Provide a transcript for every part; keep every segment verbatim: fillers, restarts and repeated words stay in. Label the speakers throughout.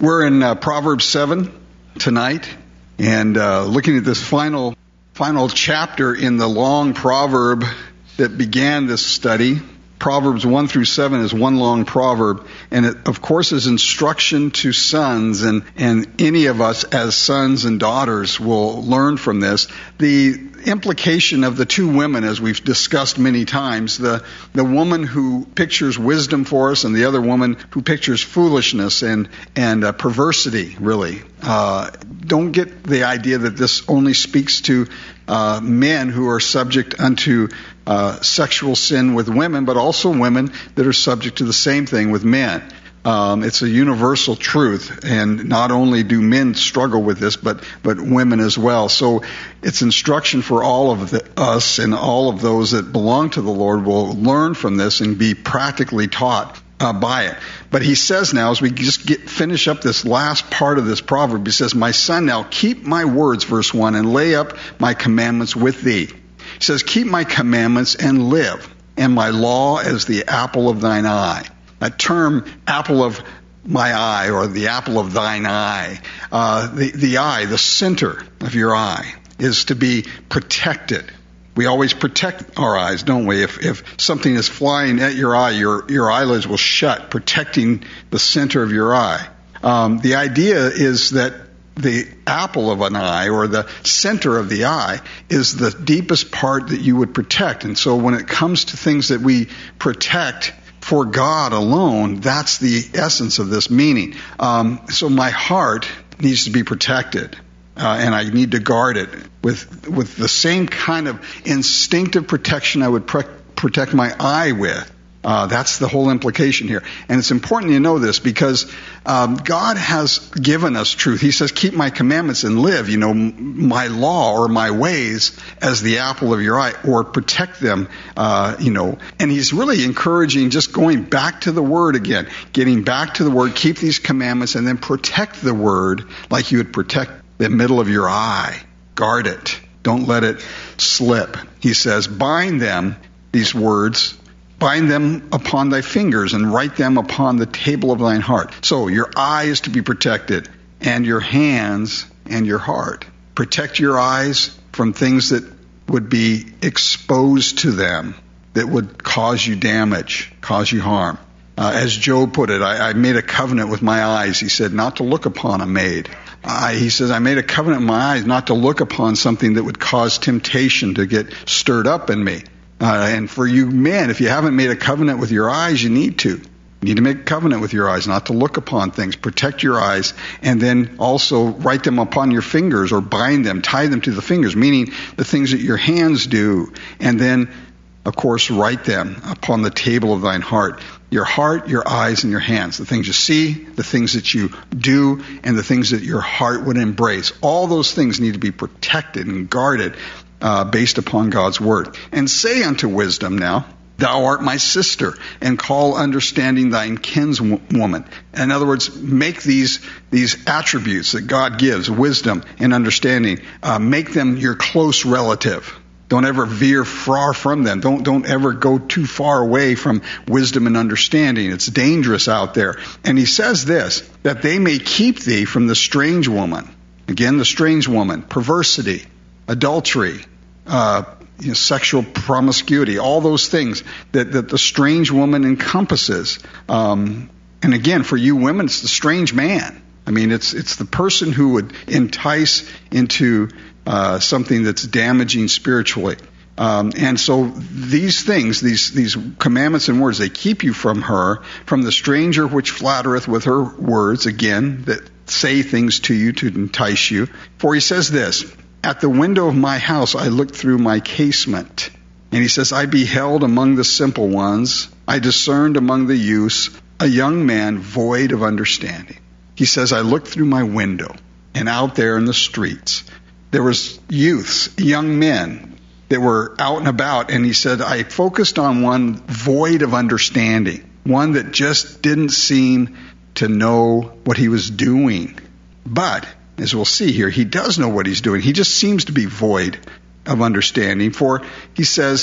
Speaker 1: We're in uh, Proverbs seven tonight, and uh, looking at this final final chapter in the long proverb that began this study. Proverbs one through seven is one long proverb, and it, of course, is instruction to sons, and, and any of us as sons and daughters will learn from this. The implication of the two women, as we've discussed many times, the, the woman who pictures wisdom for us and the other woman who pictures foolishness and, and uh, perversity, really. Uh, don't get the idea that this only speaks to uh, men who are subject unto uh, sexual sin with women, but also women that are subject to the same thing with men. Um, it's a universal truth, and not only do men struggle with this, but but women as well. So it's instruction for all of the, us, and all of those that belong to the Lord will learn from this and be practically taught uh, by it. But he says now, as we just get finish up this last part of this proverb, he says, "My son, now keep my words," verse one, "and lay up my commandments with thee." He says, "Keep my commandments and live, and my law as the apple of thine eye." That term, apple of my eye, or the apple of thine eye, uh, the, the eye, the center of your eye, is to be protected. We always protect our eyes, don't we? If, if something is flying at your eye, your, your eyelids will shut, protecting the center of your eye. Um, the idea is that the apple of an eye, or the center of the eye, is the deepest part that you would protect. And so when it comes to things that we protect for God alone, that's the essence of this meaning. Um, so my heart needs to be protected, uh, and I need to guard it with with the same kind of instinctive protection I would pre- protect my eye with. Uh, that's the whole implication here. And it's important you know this, because um, God has given us truth. He says, "Keep my commandments and live," you know, m- my law or my ways as the apple of your eye, or protect them, uh, you know. And he's really encouraging just going back to the Word again, getting back to the Word, keep these commandments, and then protect the Word like you would protect the middle of your eye. Guard it. Don't let it slip. He says, "Bind them," these words, "bind them upon thy fingers, and write them upon the table of thine heart." So your eye is to be protected, and your hands and your heart. Protect your eyes from things that would be exposed to them, that would cause you damage, cause you harm. Uh, as Job put it, I, I made a covenant with my eyes, he said, not to look upon a maid. I, he says, I made a covenant with my eyes not to look upon something that would cause temptation to get stirred up in me. Uh, and for you men, if you haven't made a covenant with your eyes, you need to. You need to make a covenant with your eyes, not to look upon things. Protect your eyes, and then also write them upon your fingers, or bind them, tie them to the fingers, meaning the things that your hands do. And then, of course, write them upon the table of thine heart. Your heart, your eyes, and your hands. The things you see, the things that you do, and the things that your heart would embrace. All those things need to be protected and guarded Uh, based upon God's word. "And say unto wisdom now, thou art my sister, and call understanding thine kinswoman." In other words, make these these attributes that God gives, wisdom and understanding, uh, make them your close relative. Don't ever veer far from them. Don't don't ever go too far away from wisdom and understanding. It's dangerous out there. And he says this, that they may keep thee from the strange woman. Again, the strange woman, perversity, adultery, uh, you know, sexual promiscuity, all those things that, that the strange woman encompasses. Um, and again, for you women, it's the strange man. I mean, it's it's the person who would entice into uh, something that's damaging spiritually. Um, and so these things, these these commandments and words, they keep you from her, from the stranger which flattereth with her words, again, that say things to you to entice you. For he says this, "At the window of my house I looked through my casement." And he says, "I beheld among the simple ones, I discerned among the youths, a young man void of understanding." He says, I looked through my window, and out there in the streets, there was youths, young men that were out and about. And he said, I focused on one void of understanding, one that just didn't seem to know what he was doing. But as we'll see here, he does know what he's doing. He just seems to be void of understanding. For he says,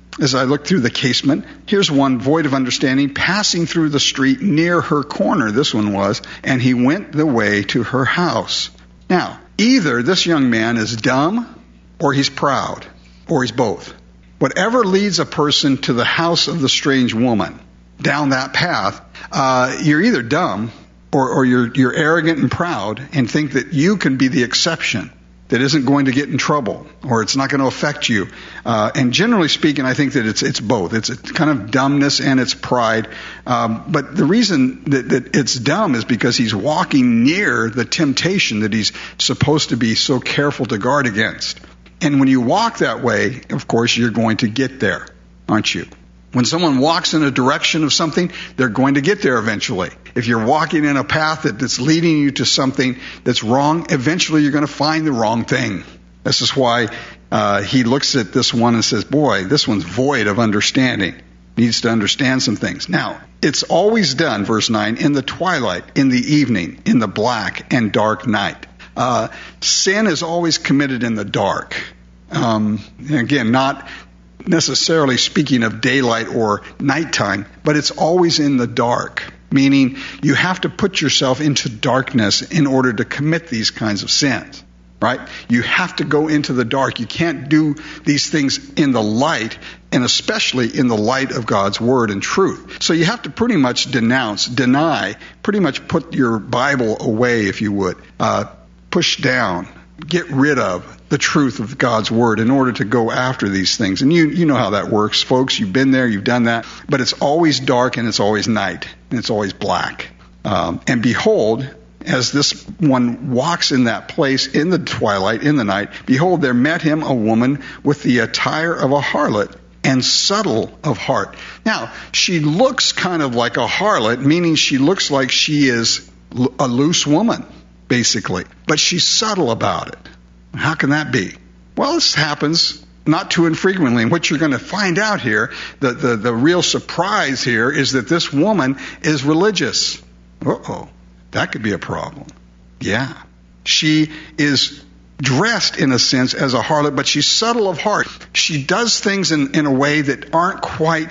Speaker 1: as I look through the casement, here's one void of understanding, passing through the street near her corner, this one was, and he went the way to her house. Now, either this young man is dumb, or he's proud, or he's both. Whatever leads a person to the house of the strange woman, down that path, uh, you're either dumb, or, or you're, you're arrogant and proud, and think that you can be the exception that isn't going to get in trouble, or it's not going to affect you. Uh, and generally speaking, I think that it's it's both. It's a kind of dumbness and it's pride. Um, but the reason that, that it's dumb is because he's walking near the temptation that he's supposed to be so careful to guard against. And when you walk that way, of course, you're going to get there, aren't you? When someone walks in a direction of something, they're going to get there eventually. If you're walking in a path that's leading you to something that's wrong, eventually you're going to find the wrong thing. This is why uh, he looks at this one and says, boy, this one's void of understanding. Needs to understand some things. Now, it's always done, verse nine, in the twilight, in the evening, in the black and dark night. Uh, sin is always committed in the dark. Um, again, not necessarily speaking of daylight or nighttime, but it's always in the dark, meaning you have to put yourself into darkness in order to commit these kinds of sins, right? You have to go into the dark. You can't do these things in the light, and especially in the light of God's word and truth. So you have to pretty much denounce, deny, pretty much put your Bible away, if you would, uh, push down, get rid of the truth of God's word in order to go after these things. And you you know how that works, folks. You've been there, you've done that. But it's always dark and it's always night and it's always black. Um, and behold, as this one walks in that place in the twilight, in the night, behold, there met him a woman with the attire of a harlot and subtle of heart. Now, she looks kind of like a harlot, meaning she looks like she is a loose woman, basically. But she's subtle about it. How can that be? Well, this happens not too infrequently. And what you're going to find out here, the, the, the real surprise here, is that this woman is religious. Uh-oh, that could be a problem. Yeah. She is dressed, in a sense, as a harlot, but she's subtle of heart. She does things in, in a way that aren't quite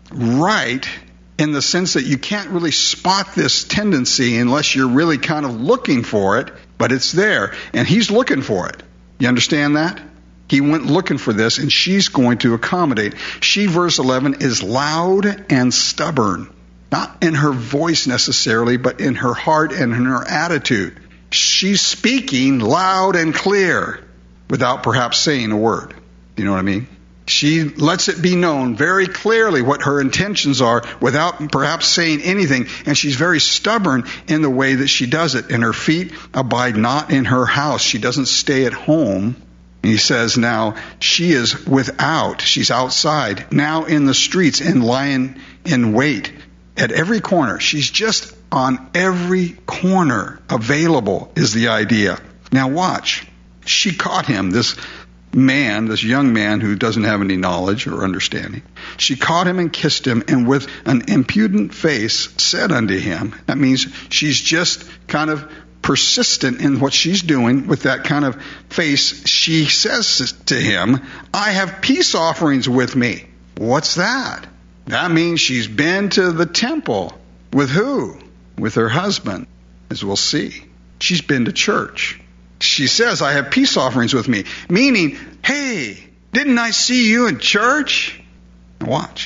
Speaker 1: right, in the sense that you can't really spot this tendency unless you're really kind of looking for it, but it's there, and he's looking for it. You understand that? He went looking for this, and she's going to accommodate. She, verse eleven, is loud and stubborn, not in her voice necessarily, but in her heart and in her attitude. She's speaking loud and clear without perhaps saying a word. You know what I mean? She lets it be known very clearly what her intentions are without perhaps saying anything. And she's very stubborn in the way that she does it. And her feet abide not in her house. She doesn't stay at home. And he says now she is without. She's outside, now in the streets and lying in wait at every corner. She's just on every corner available is the idea. Now watch. She caught him, this man, this young man who doesn't have any knowledge or understanding. She caught him and kissed him, and with an impudent face said unto him. That means she's just kind of persistent in what she's doing with that kind of face. She says to him, I have peace offerings with me. What's that? That means she's been to the temple. With who? With her husband, as we'll see. She's been to church. She says, I have peace offerings with me. Meaning, hey, didn't I see you in church? Watch.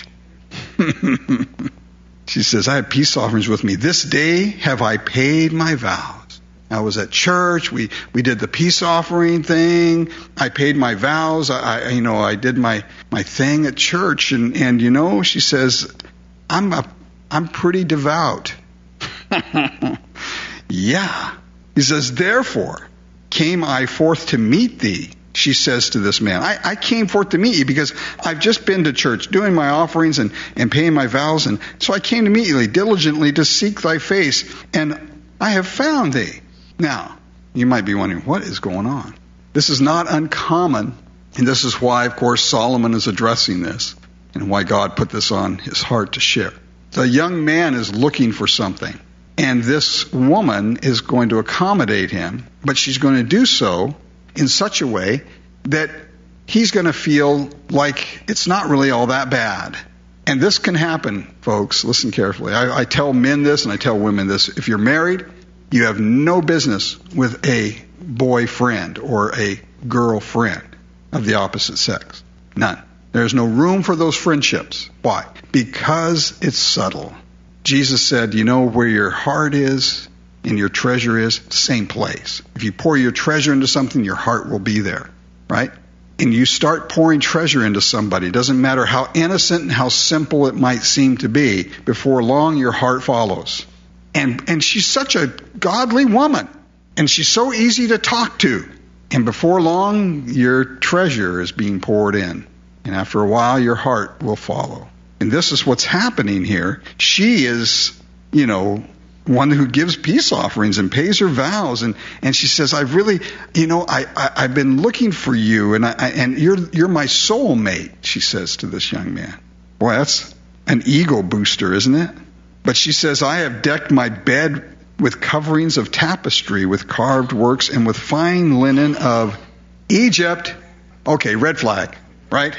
Speaker 1: She says, I have peace offerings with me. This day have I paid my vows. I was at church. We, we did the peace offering thing. I paid my vows. I, I you know, I did my, my thing at church. And, and, you know, she says, I'm a, I'm pretty devout. Yeah. He says, therefore came I forth to meet thee. She says to this man, I, I came forth to meet you because I've just been to church doing my offerings and, and paying my vows. And so I came to meet you diligently to seek thy face. And I have found thee. Now, you might be wondering, what is going on? This is not uncommon. And this is why, of course, Solomon is addressing this and why God put this on his heart to share. The young man is looking for something. And this woman is going to accommodate him, but she's going to do so in such a way that he's going to feel like it's not really all that bad. And this can happen, folks. Listen carefully. I, I tell men this and I tell women this. If you're married, you have no business with a boyfriend or a girlfriend of the opposite sex. None. There's no room for those friendships. Why? Because it's subtle. Jesus said, you know where your heart is and your treasure is? Same place. If you pour your treasure into something, your heart will be there, right? And you start pouring treasure into somebody. It doesn't matter how innocent and how simple it might seem to be. Before long, your heart follows. And, and she's such a godly woman. And she's so easy to talk to. And before long, your treasure is being poured in. And after a while, your heart will follow. And this is what's happening here. She is, you know, one who gives peace offerings and pays her vows. And, and she says, I really, you know, I, I, I've been looking for you. And, I, and you're, you're my soulmate, she says to this young man. Boy, that's an ego booster, isn't it? But she says, I have decked my bed with coverings of tapestry, with carved works, and with fine linen of Egypt. Okay, red flag, right?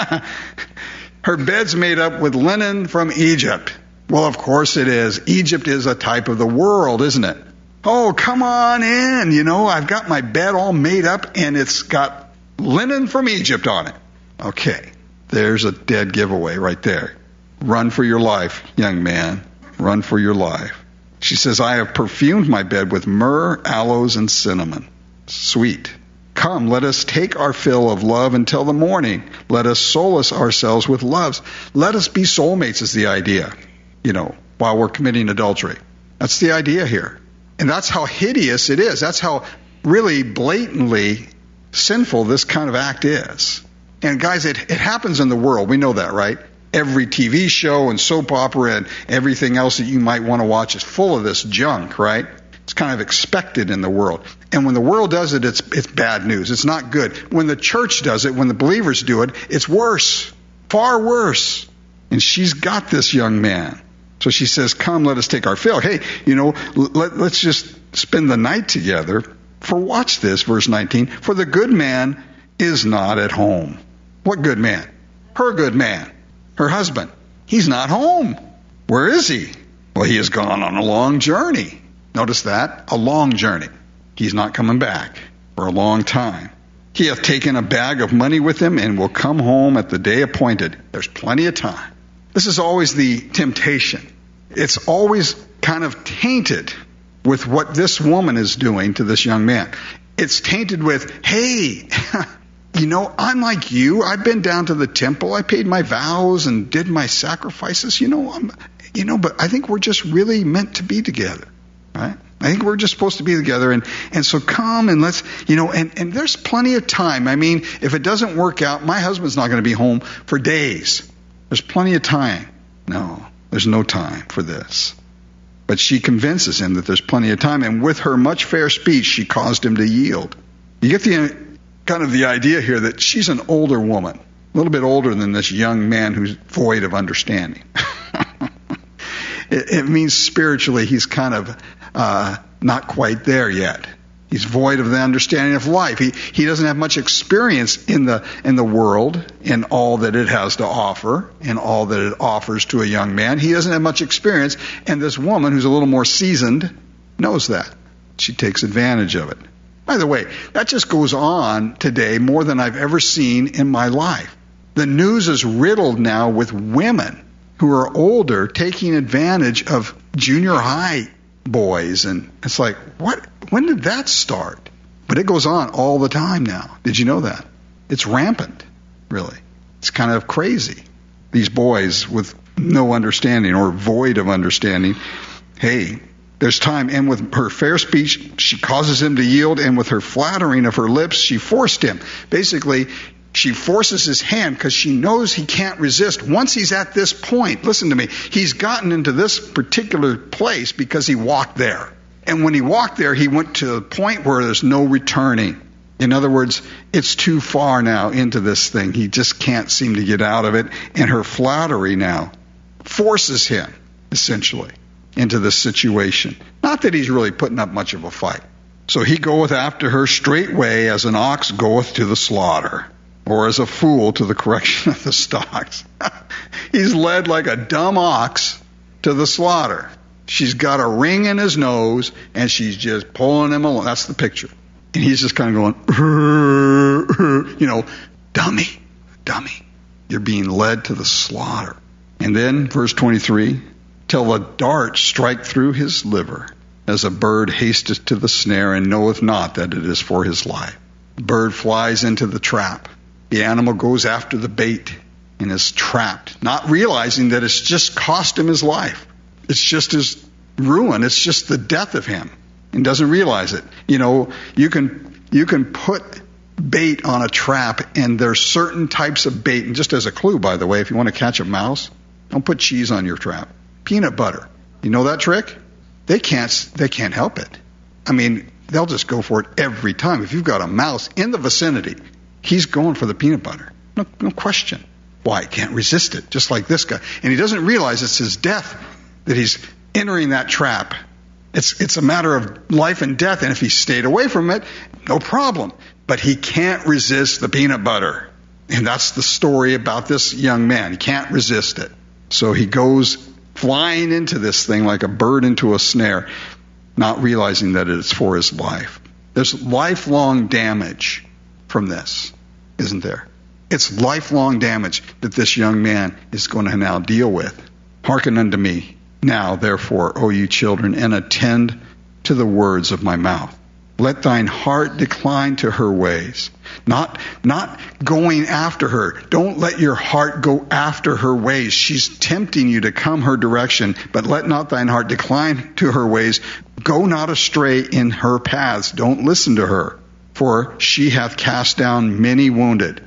Speaker 1: Her bed's made up with linen from Egypt. Well, of course it is. Egypt is a type of the world, isn't it? Oh, come on in. You know, I've got my bed all made up, and it's got linen from Egypt on it. Okay, there's a dead giveaway right there. Run for your life, young man. Run for your life. She says, I have perfumed my bed with myrrh, aloes, and cinnamon. Sweet. Come, let us take our fill of love until the morning. Let us solace ourselves with loves. Let us be soulmates is the idea, you know, while we're committing adultery. That's the idea here. And that's how hideous it is. That's how really blatantly sinful this kind of act is. And guys, it, it happens in the world. We know that, right? Every T V show and soap opera and everything else that you might want to watch is full of this junk, right? It's kind of expected in the world. And when the world does it, it's it's bad news. It's not good. When the church does it, when the believers do it, it's worse. Far worse. And she's got this young man. So she says, come, let us take our fill. Hey, you know, let, let's just spend the night together. For watch this, verse nineteen. For the good man is not at home. What good man? Her good man. Her husband. He's not home. Where is he? Well, he has gone on a long journey. Notice that? A long journey. He's not coming back for a long time. He hath taken a bag of money with him and will come home at the day appointed. There's plenty of time. This is always the temptation. It's always kind of tainted with what this woman is doing to this young man. It's tainted with, hey, you know, I'm like you. I've been down to the temple. I paid my vows and did my sacrifices. You know, I'm, you know, but I think we're just really meant to be together, right? I think we're just supposed to be together. And, and so come and let's, you know, and, and there's plenty of time. I mean, if it doesn't work out, my husband's not going to be home for days. There's plenty of time. No, there's no time for this. But she convinces him that there's plenty of time. And with her much fair speech, she caused him to yield. You get the kind of the idea here that she's an older woman, a little bit older than this young man who's void of understanding. it, it means spiritually he's kind of uh, not quite there yet. He's void of the understanding of life. He he doesn't have much experience in the in the world, in all that it has to offer, in all that it offers to a young man. He doesn't have much experience, and this woman, who's a little more seasoned, knows that. She takes advantage of it. By the way, that just goes on today more than I've ever seen in my life. The news is riddled now with women who are older taking advantage of junior high boys. And it's like, what? When did that start? But it goes on all the time now. Did you know that? It's rampant, really. It's kind of crazy. These boys with no understanding or void of understanding, hey, there's time. And with her fair speech, she causes him to yield. And with her flattering of her lips, she forced him. Basically, she forces his hand because she knows he can't resist. Once he's at this point, listen to me, he's gotten into this particular place because he walked there. And when he walked there, he went to a point where there's no returning. In other words, it's too far now into this thing. He just can't seem to get out of it. And her flattery now forces him, essentially, into this situation. Not that he's really putting up much of a fight. So he goeth after her straightway as an ox goeth to the slaughter. or as a fool to the correction of the stocks. He's led like a dumb ox to the slaughter. She's got a ring in his nose, and she's just pulling him along. That's the picture. And he's just kind of going, you know, dummy, dummy. You're being led to the slaughter. And then, verse twenty-three, till a dart strike through his liver, as a bird hasteth to the snare, and knoweth not that it is for his life. The bird flies into the trap. The animal goes after the bait and is trapped, not realizing that it's just cost him his life. It's just his ruin. It's just the death of him, and doesn't realize it. You know, you can you can put bait on a trap, and there's certain types of bait. And just as a clue, by the way, if you want to catch a mouse, don't put cheese on your trap. Peanut butter. You know that trick? They can't they can't help it. I mean, they'll just go for it every time. If you've got a mouse in the vicinity, he's going for the peanut butter. No, no question. Why? He can't resist it, just like this guy. And he doesn't realize it's his death that he's entering that trap. It's it's a matter of life and death, and if he stayed away from it, no problem. But he can't resist the peanut butter. And that's the story about this young man. He can't resist it. So he goes flying into this thing like a bird into a snare, not realizing that it's for his life. There's lifelong damage from this, isn't there? It's lifelong damage that this young man is going to now deal with. Hearken unto me now, therefore, O you children, and attend to the words of my mouth. Let thine heart decline to her ways. Not, not going after her. Don't let your heart go after her ways. She's tempting you to come her direction, but let not thine heart decline to her ways. Go not astray in her paths. Don't listen to her, for she hath cast down many wounded.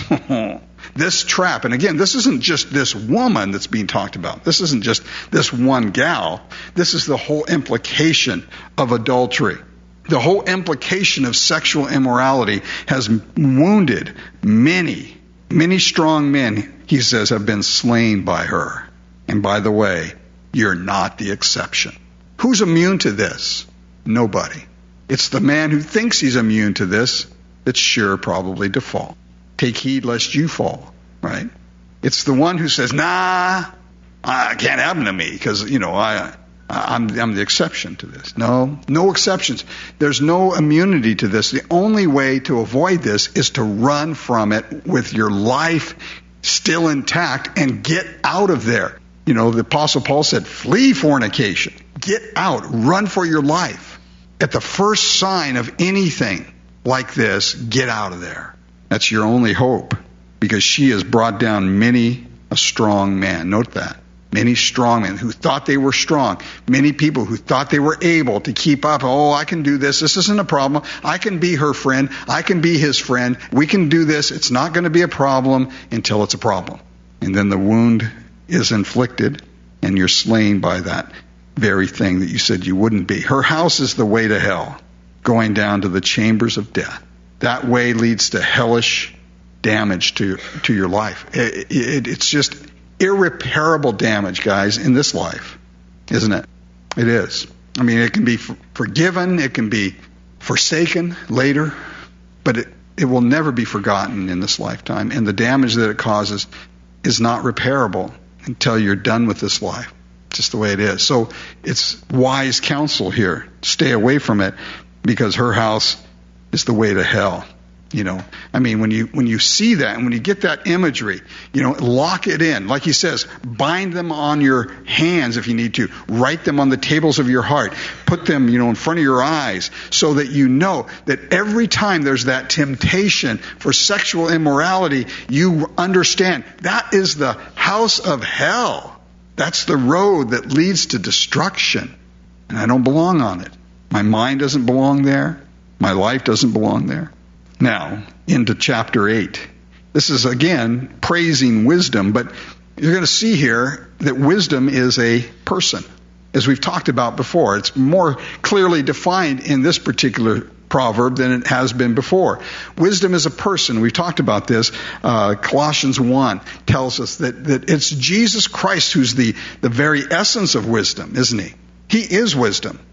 Speaker 1: This trap, and again, this isn't just this woman that's being talked about. This isn't just this one gal. This is the whole implication of adultery. The whole implication of sexual immorality has wounded many, many strong men, he says, have been slain by her. And by the way, you're not the exception. Who's immune to this? Nobody. It's the man who thinks he's immune to this that's sure probably to fall. Take heed lest you fall, right? It's the one who says, nah, it can't happen to me because, you know, I, I'm, I'm the exception to this. No, no exceptions. There's no immunity to this. The only way to avoid this is to run from it with your life still intact and get out of there. You know, the Apostle Paul said, flee fornication. Get out. Run for your life. At the first sign of anything like this, get out of there. That's your only hope, because she has brought down many a strong man. Note that. Many strong men who thought they were strong. Many people who thought they were able to keep up. Oh, I can do this. This isn't a problem. I can be her friend. I can be his friend. We can do this. It's not going to be a problem until it's a problem. And then the wound is inflicted, and you're slain by that very thing that you said you wouldn't be. Her house is the way to hell, going down to the chambers of death. That way leads to hellish damage to to your life. It, it, it's just irreparable damage, guys, in this life, isn't it? It is. I mean, it can be forgiven, it can be forsaken later, but it, it will never be forgotten in this lifetime. And the damage that it causes is not repairable until you're done with this life. Just the way it is. So it's wise counsel here. Stay away from it, because her house is the way to hell. You know, I mean, when you when you see that and when you get that imagery, you know, lock it in. Like he says, bind them on your hands if you need to. Write them on the tables of your heart. Put them, you know, in front of your eyes, so that you know that every time there's that temptation for sexual immorality, you understand that is the house of hell. That's the road that leads to destruction. And I don't belong on it. My mind doesn't belong there. My life doesn't belong there. Now, into chapter eight. This is, again, praising wisdom, but you're going to see here that wisdom is a person, as we've talked about before. It's more clearly defined in this particular proverb than it has been before. Wisdom is a person. We've talked about this. Uh, Colossians one tells us that, that it's Jesus Christ who's the, the very essence of wisdom, isn't he? He is wisdom.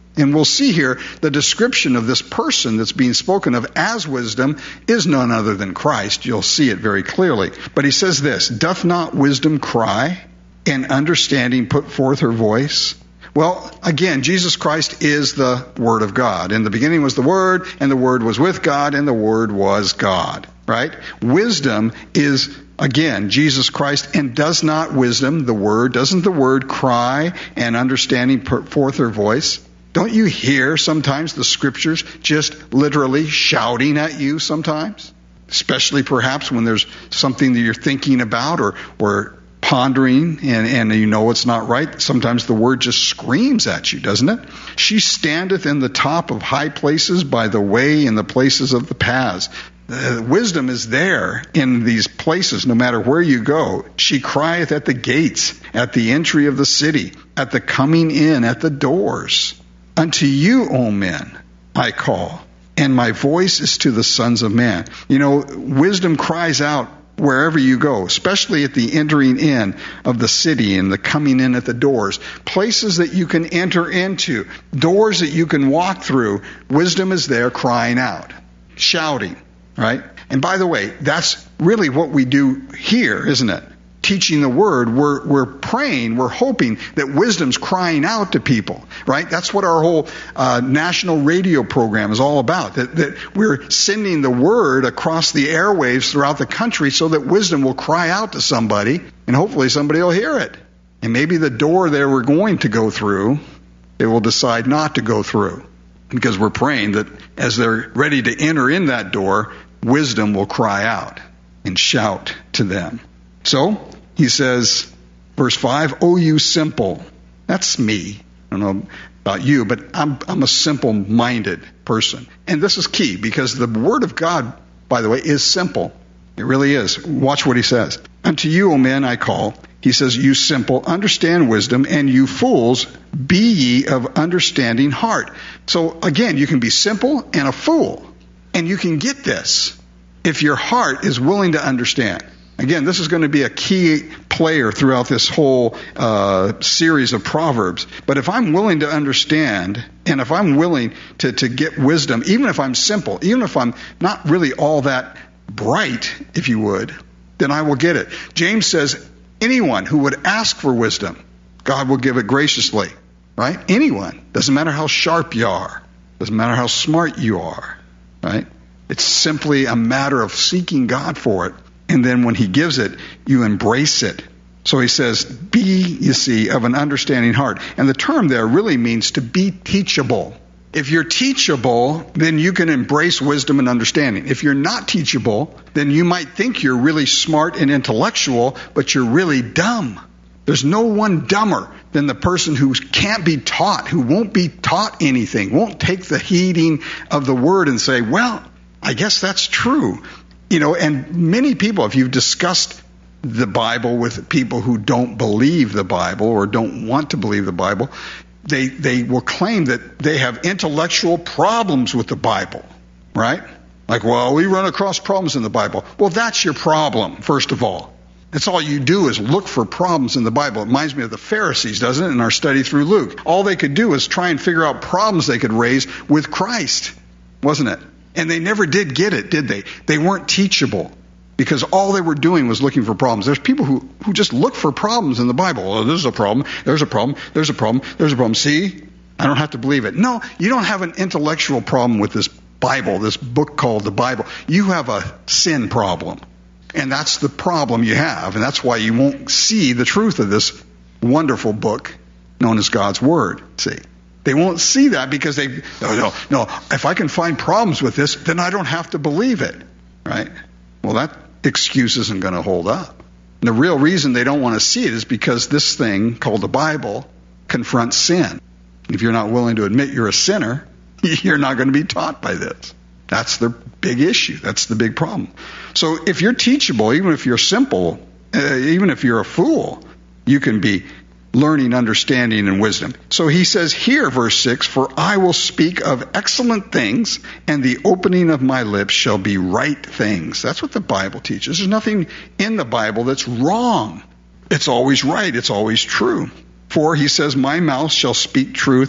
Speaker 1: And we'll see here the description of this person that's being spoken of as wisdom is none other than Christ. You'll see it very clearly. But he says this, doth not wisdom cry, and understanding put forth her voice? Well, again, Jesus Christ is the Word of God. In the beginning was the Word, and the Word was with God, and the Word was God. Right? Wisdom is, again, Jesus Christ. And does not wisdom, the Word, doesn't the Word cry and understanding put forth her voice? Don't you hear sometimes the Scriptures just literally shouting at you sometimes? Especially perhaps when there's something that you're thinking about or, or pondering and, and you know it's not right. Sometimes the Word just screams at you, doesn't it? She standeth in the top of high places by the way in the places of the paths. Uh, wisdom is there in these places no matter where you go. She crieth at the gates, at the entry of the city, at the coming in, at the doors. Unto you, O men, I call, and my voice is to the sons of man. You know, wisdom cries out wherever you go, especially at the entering in of the city and the coming in at the doors. Places that you can enter into, doors that you can walk through. Wisdom is there crying out, shouting, right? And by the way, that's really what we do here, isn't it? Teaching the Word, we're, we're praying, we're hoping that wisdom's crying out to people, right? That's what our whole uh, national radio program is all about, that, that we're sending the Word across the airwaves throughout the country so that wisdom will cry out to somebody, and hopefully somebody will hear it. And maybe the door they were going to go through, they will decide not to go through, because we're praying that as they're ready to enter in that door, wisdom will cry out and shout to them. So, he says, verse five, O you simple. That's me. I don't know about you, but I'm, I'm a simple-minded person. And this is key, because the Word of God, by the way, is simple. It really is. Watch what he says. Unto you, O men, I call. He says, you simple, understand wisdom, and you fools, be ye of understanding heart. So, again, you can be simple and a fool. And you can get this if your heart is willing to understand. Again, this is going to be a key player throughout this whole uh, series of Proverbs. But if I'm willing to understand, and if I'm willing to, to get wisdom, even if I'm simple, even if I'm not really all that bright, if you would, then I will get it. James says, anyone who would ask for wisdom, God will give it graciously. Right? Anyone. Doesn't matter how sharp you are. Doesn't matter how smart you are. Right? It's simply a matter of seeking God for it. And then when he gives it, you embrace it. So he says, be, you see, of an understanding heart. And the term there really means to be teachable. If you're teachable, then you can embrace wisdom and understanding. If you're not teachable, then you might think you're really smart and intellectual, but you're really dumb. There's no one dumber than the person who can't be taught, who won't be taught anything, won't take the heeding of the Word and say, well, I guess that's true. You know, and many people, if you've discussed the Bible with people who don't believe the Bible or don't want to believe the Bible, they they will claim that they have intellectual problems with the Bible, right? Like, well, we run across problems in the Bible. Well, that's your problem, first of all. That's all you do is look for problems in the Bible. It reminds me of the Pharisees, doesn't it, in our study through Luke. All they could do is try and figure out problems they could raise with Christ, wasn't it? And they never did get it, did they? They weren't teachable because all they were doing was looking for problems. There's people who, who just look for problems in the Bible. Oh, there's a problem, there's a problem, there's a problem, there's a problem. See? I don't have to believe it. No, you don't have an intellectual problem with this Bible, this book called the Bible. You have a sin problem. And that's the problem you have. And that's why you won't see the truth of this wonderful book known as God's Word. See? They won't see that because they, no, no, no, if I can find problems with this, then I don't have to believe it, right? Well, that excuse isn't going to hold up. And the real reason they don't want to see it is because this thing called the Bible confronts sin. If you're not willing to admit you're a sinner, you're not going to be taught by this. That's the big issue. That's the big problem. So if you're teachable, even if you're simple, uh, even if you're a fool, you can be learning, understanding, and wisdom. So he says here, verse six, for I will speak of excellent things, and the opening of my lips shall be right things. That's what the Bible teaches. There's nothing in the Bible that's wrong. It's always right. It's always true. For he says, my mouth shall speak truth,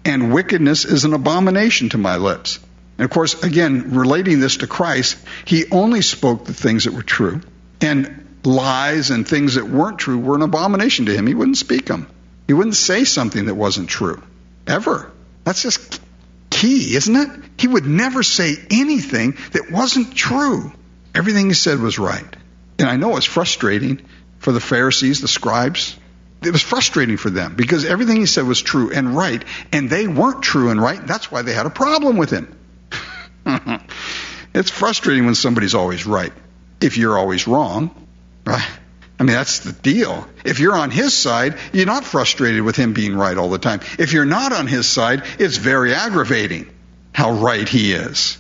Speaker 1: and wickedness is an abomination to my lips. And of course, again, relating this to Christ, he only spoke the things that were true. And lies and things that weren't true were an abomination to him. He wouldn't speak them. He wouldn't say something that wasn't true. Ever. That's just key, isn't it? He would never say anything that wasn't true. Everything he said was right. And I know it's frustrating for the Pharisees, the scribes. It was frustrating for them because everything he said was true and right, and they weren't true and right. That's why they had a problem with him. It's frustrating when somebody's always right. If you're always wrong, right? I mean, that's the deal. If you're on his side, you're not frustrated with him being right all the time. If you're not on his side, it's very aggravating how right he is.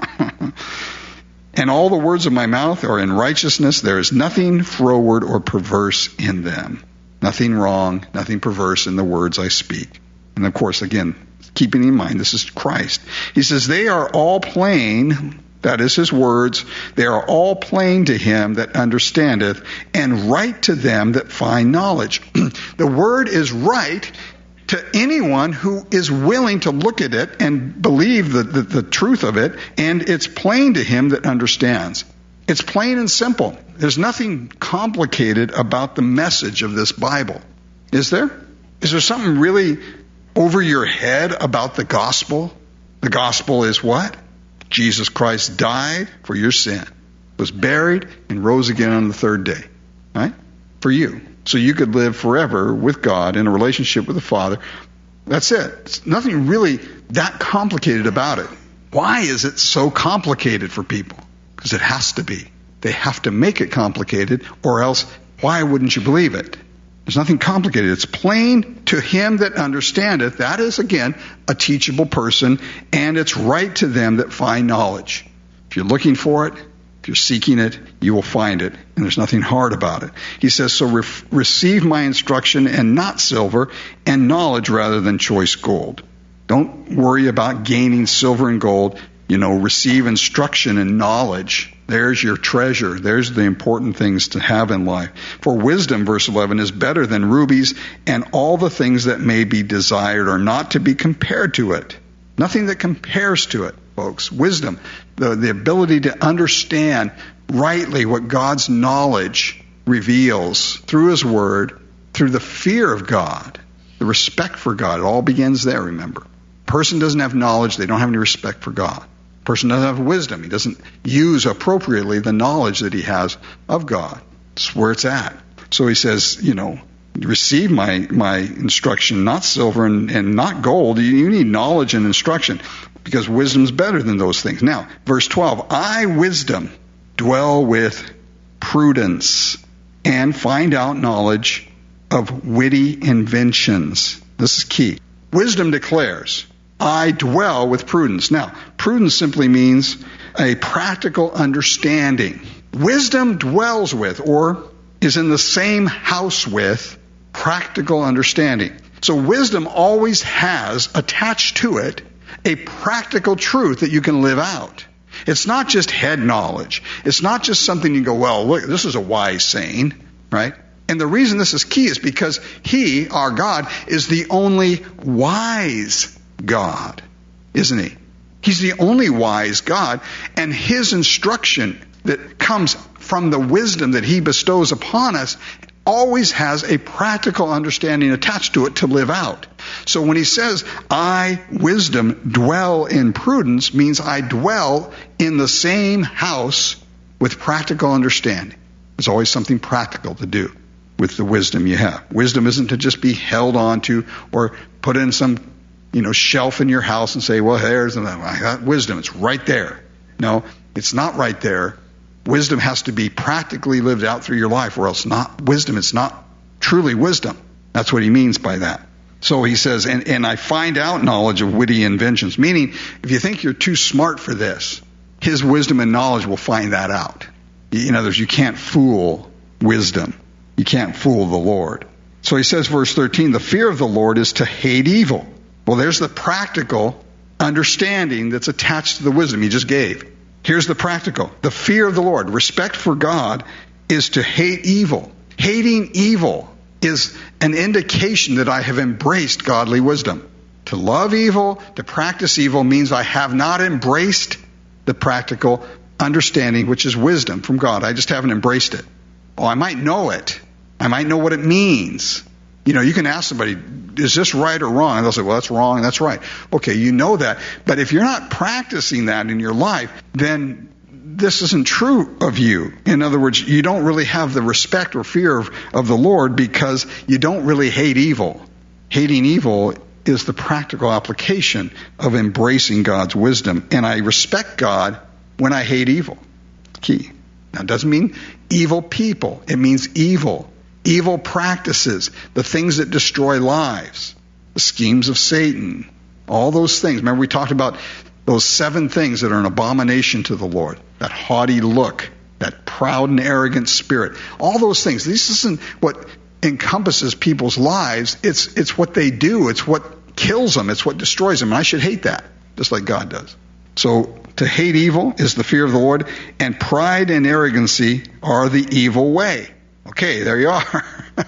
Speaker 1: And all the words of my mouth are in righteousness. There is nothing froward or perverse in them. Nothing wrong, nothing perverse in the words I speak. And of course, again, keeping in mind, this is Christ. He says, they are all plain. That is his words. They are all plain to him that understandeth, and right to them that find knowledge. The word is right to anyone who is willing to look at it and believe the, the, the truth of it, and it's plain to him that understands. It's plain and simple. There's nothing complicated about the message of this Bible. Is there? Is there something really over your head about the gospel? The gospel is what? Jesus Christ died for your sin, was buried, and rose again on the third day. Right? For you. So you could live forever with God in a relationship with the Father. That's it. It's nothing really that complicated about it. Why is it so complicated for people? Because it has to be. They have to make it complicated, or else why wouldn't you believe it? There's nothing complicated. It's plain to him that understandeth. That is, again, a teachable person, and it's right to them that find knowledge. If you're looking for it, if you're seeking it, you will find it, and there's nothing hard about it. He says, so re- receive my instruction and not silver, and knowledge rather than choice gold. Don't worry about gaining silver and gold. You know, receive instruction and knowledge. There's your treasure. There's the important things to have in life. For wisdom, verse eleven, is better than rubies, and all the things that may be desired are not to be compared to it. Nothing that compares to it, folks. Wisdom, the, the ability to understand rightly what God's knowledge reveals through his word, through the fear of God, the respect for God. It all begins there, remember. A person doesn't have knowledge, they don't have any respect for God. A person doesn't have wisdom. He doesn't use appropriately the knowledge that he has of God. That's where it's at. So he says, you know, receive my, my instruction, not silver and, and not gold. You, you need knowledge and instruction because wisdom's better than those things. Now, verse twelve, I, wisdom, dwell with prudence and find out knowledge of witty inventions. This is key. Wisdom declares, I dwell with prudence. Now, prudence simply means a practical understanding. Wisdom dwells with, or is in the same house with, practical understanding. So wisdom always has attached to it a practical truth that you can live out. It's not just head knowledge. It's not just something you go, well, look, this is a wise saying, right? And the reason this is key is because he, our God, is the only wise God, isn't he? He's the only wise God, and his instruction that comes from the wisdom that he bestows upon us always has a practical understanding attached to it to live out. So when he says, I, wisdom, dwell in prudence, means I dwell in the same house with practical understanding. There's always something practical to do with the wisdom you have. Wisdom isn't to just be held on to or put in some, you know, shelf in your house and say, well, there's that wisdom. It's right there. No, it's not right there. Wisdom has to be practically lived out through your life, or else not wisdom. It's not truly wisdom. That's what he means by that. So he says, and, and I find out knowledge of witty inventions. Meaning, if you think you're too smart for this, his wisdom and knowledge will find that out. In other words, you can't fool wisdom. You can't fool the Lord. So he says, verse thirteen, the fear of the Lord is to hate evil. Well, there's the practical understanding that's attached to the wisdom he just gave. Here's the practical. The fear of the Lord, respect for God, is to hate evil. Hating evil is an indication that I have embraced godly wisdom. To love evil, to practice evil, means I have not embraced the practical understanding, which is wisdom from God. I just haven't embraced it. Oh, I might know it. I might know what it means. You know, you can ask somebody, is this right or wrong? And they'll say, well, that's wrong and that's right. Okay, you know that. But if you're not practicing that in your life, then this isn't true of you. In other words, you don't really have the respect or fear of, of the Lord because you don't really hate evil. Hating evil is the practical application of embracing God's wisdom. And I respect God when I hate evil. Key. Now, it doesn't mean evil people. It means evil. Evil practices, the things that destroy lives, the schemes of Satan, all those things. Remember, we talked about those seven things that are an abomination to the Lord. That haughty look, that proud and arrogant spirit. All those things. This isn't what encompasses people's lives. It's it's what they do. It's what kills them. It's what destroys them. And I should hate that, just like God does. So to hate evil is the fear of the Lord, and pride and arrogancy are the evil way. Okay, there you are.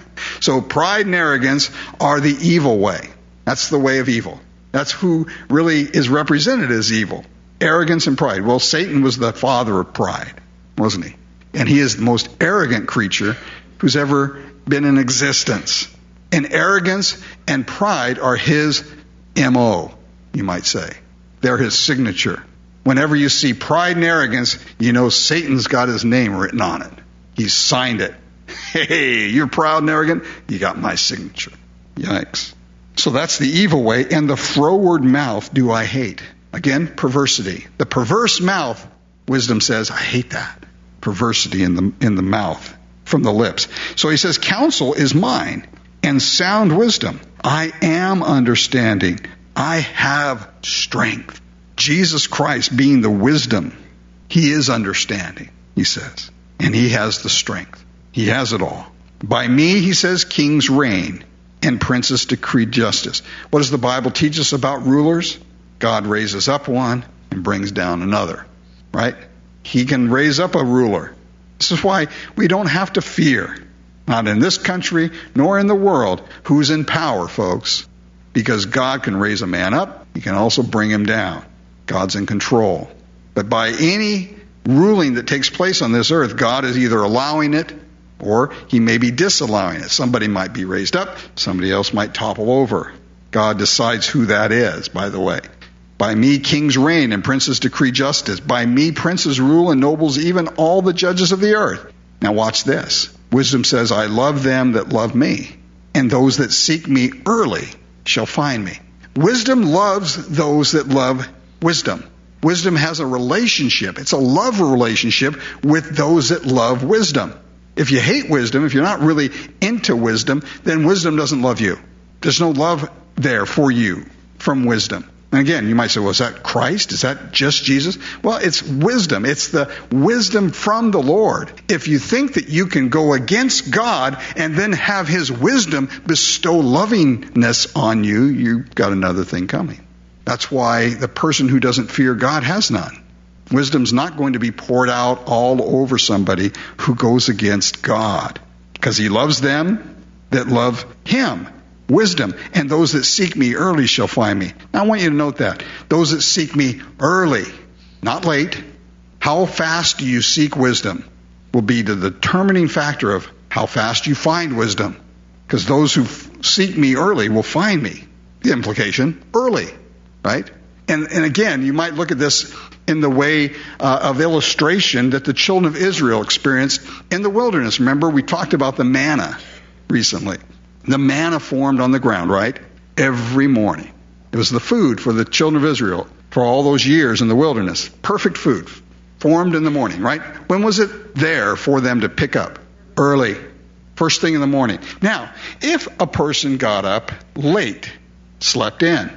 Speaker 1: So pride and arrogance are the evil way. That's the way of evil. That's who really is represented as evil. Arrogance and pride. Well, Satan was the father of pride, wasn't he? And he is the most arrogant creature who's ever been in existence. And arrogance and pride are his M O, you might say. They're his signature. Whenever you see pride and arrogance, you know Satan's got his name written on it. He's signed it. Hey, you're proud and arrogant? You got my signature. Yikes. So that's the evil way, and the froward mouth do I hate. Again, perversity. The perverse mouth, wisdom says, I hate that. Perversity in the in the mouth, from the lips. So he says, counsel is mine, and sound wisdom. I am understanding. I have strength. Jesus Christ being the wisdom, he is understanding, he says. And he has the strength. He has it all. By me, he says, kings reign and princes decree justice. What does the Bible teach us about rulers? God raises up one and brings down another, right? He can raise up a ruler. This is why we don't have to fear, not in this country nor in the world, who's in power, folks. Because God can raise a man up. He can also bring him down. God's in control. But by any ruling that takes place on this earth, God is either allowing it or he may be disallowing it. Somebody might be raised up. Somebody else might topple over. God decides who that is, by the way. By me, kings reign and princes decree justice. By me, princes rule and nobles, even all the judges of the earth. Now watch this. Wisdom says, I love them that love me, and those that seek me early shall find me. Wisdom loves those that love wisdom. Wisdom has a relationship. It's a love relationship with those that love wisdom. If you hate wisdom, if you're not really into wisdom, then wisdom doesn't love you. There's no love there for you from wisdom. And again, you might say, well, is that Christ? Is that just Jesus? Well, it's wisdom. It's the wisdom from the Lord. If you think that you can go against God and then have his wisdom bestow lovingness on you, you've got another thing coming. That's why the person who doesn't fear God has none. Wisdom's not going to be poured out all over somebody who goes against God, because he loves them that love him. Wisdom. And those that seek me early shall find me. Now I want you to note that. Those that seek me early, not late. How fast do you seek wisdom will be the determining factor of how fast you find wisdom. Because those who seek me early will find me. The implication, early. Right? And, and again, you might look at this in the way uh, of illustration that the children of Israel experienced in the wilderness. Remember, we talked about the manna recently. The manna formed on the ground, right? Every morning. It was the food for the children of Israel for all those years in the wilderness. Perfect food. Formed in the morning, right? When was it there for them to pick up? Early. First thing in the morning. Now, if a person got up late, slept in,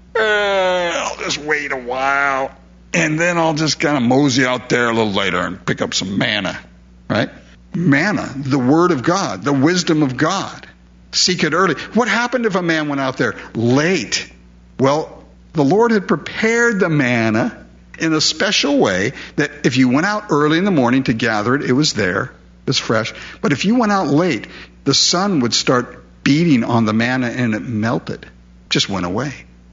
Speaker 1: eh, I'll just wait a while, and then I'll just kind of mosey out there a little later and pick up some manna, right? Manna, the word of God, the wisdom of God. Seek it early. What happened if a man went out there late? Well, the Lord had prepared the manna in a special way that if you went out early in the morning to gather it, it was there, it was fresh. But if you went out late, the sun would start beating on the manna and it melted. Just went away.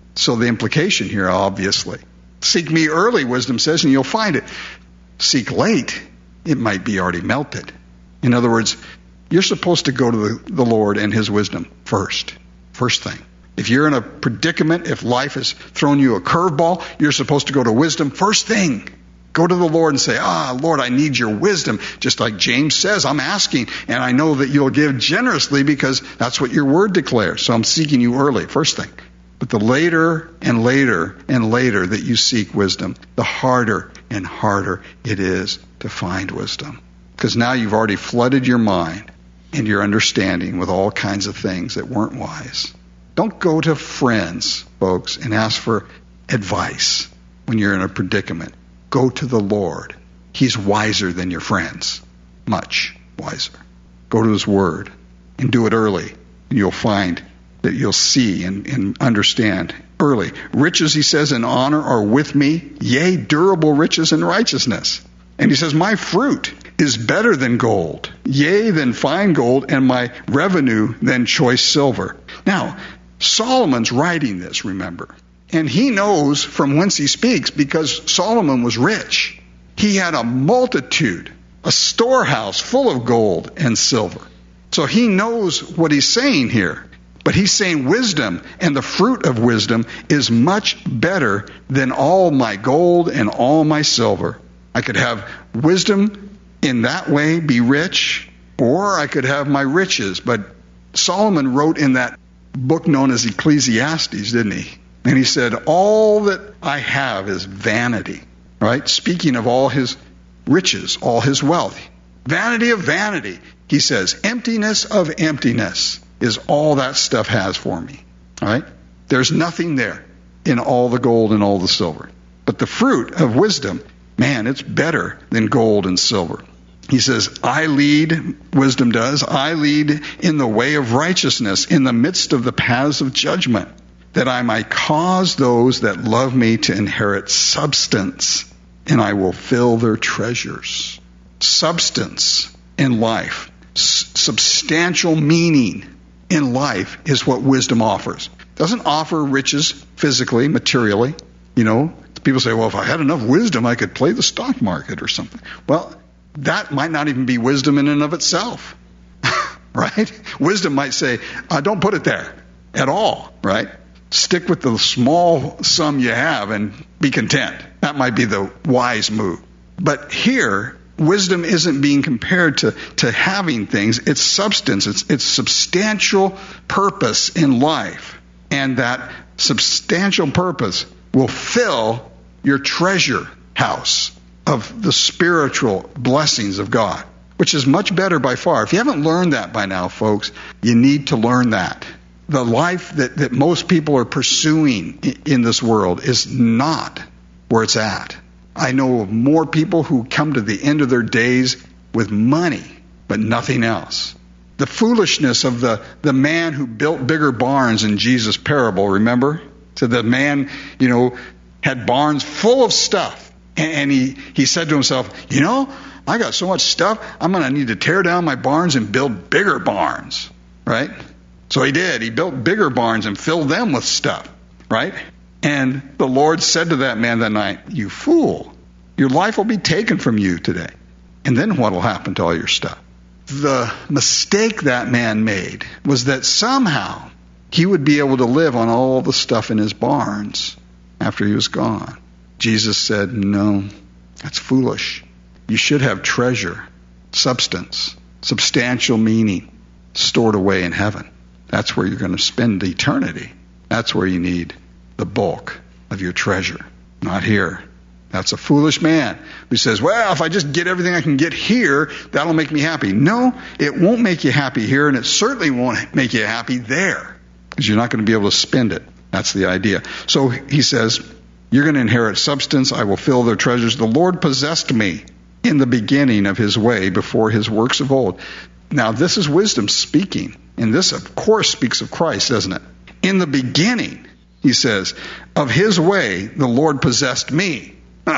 Speaker 1: So the implication here, obviously, seek me early, wisdom says, and you'll find it. Seek late, it might be already melted. In other words, you're supposed to go to the, the Lord and his wisdom first. First thing. If you're in a predicament, if life has thrown you a curveball, you're supposed to go to wisdom first thing. Go to the Lord and say, ah, Lord, I need your wisdom. Just like James says, I'm asking, and I know that you'll give generously because that's what your word declares. So I'm seeking you early, first thing. But the later and later and later that you seek wisdom, the harder and harder it is to find wisdom. Because now you've already flooded your mind and your understanding with all kinds of things that weren't wise. Don't go to friends, folks, and ask for advice when you're in a predicament. Go to the Lord. He's wiser than your friends. Much wiser. Go to his word and do it early. And you'll find that you'll see and, and understand early. Riches, he says, and honor are with me, yea, durable riches and righteousness. And he says, my fruit is better than gold, yea, than fine gold, and my revenue than choice silver. Now, Solomon's writing this, remember. And he knows from whence he speaks because Solomon was rich. He had a multitude, a storehouse full of gold and silver. So he knows what he's saying here. But he's saying wisdom and the fruit of wisdom is much better than all my gold and all my silver. I could have wisdom in that way, be rich, or I could have my riches. But Solomon wrote in that book known as Ecclesiastes, didn't he? And he said, all that I have is vanity, right? Speaking of all his riches, all his wealth. Vanity of vanity. He says, emptiness of emptiness is all that stuff has for me, all right? There's nothing there in all the gold and all the silver. But the fruit of wisdom, man, it's better than gold and silver. He says, I lead, wisdom does, I lead in the way of righteousness, in the midst of the paths of judgment, that I might cause those that love me to inherit substance, and I will fill their treasures. Substance in life, S- substantial meaning in life is what wisdom offers. It doesn't offer riches physically, materially. You know, people say, well, if I had enough wisdom, I could play the stock market or something. Well, that might not even be wisdom in and of itself, right? Wisdom might say, uh, don't put it there at all, right? Stick with the small sum you have and be content. That might be the wise move. But here, wisdom isn't being compared to, to having things. It's substance. It's, it's substantial purpose in life. And that substantial purpose will fill your treasure house of the spiritual blessings of God, which is much better by far. If you haven't learned that by now, folks, you need to learn that. The life that, that most people are pursuing in this world is not where it's at. I know of more people who come to the end of their days with money, but nothing else. The foolishness of the, the man who built bigger barns in Jesus' parable, remember? So the man, you know, had barns full of stuff. And he, he said to himself, you know, I got so much stuff, I'm going to need to tear down my barns and build bigger barns, right? So he did. He built bigger barns and filled them with stuff, right? And the Lord said to that man that night, you fool, your life will be taken from you today. And then what will happen to all your stuff? The mistake that man made was that somehow he would be able to live on all the stuff in his barns after he was gone. Jesus said, no, that's foolish. You should have treasure, substance, substantial meaning stored away in heaven. That's where you're going to spend eternity. That's where you need the bulk of your treasure, not here. That's a foolish man who says, well, if I just get everything I can get here, that'll make me happy. No, it won't make you happy here, and it certainly won't make you happy there, because you're not going to be able to spend it. That's the idea. So he says, you're going to inherit substance. I will fill their treasures. The Lord possessed me in the beginning of his way before his works of old. Now, this is wisdom speaking. And this, of course, speaks of Christ, doesn't it? In the beginning, he says, of his way, the Lord possessed me.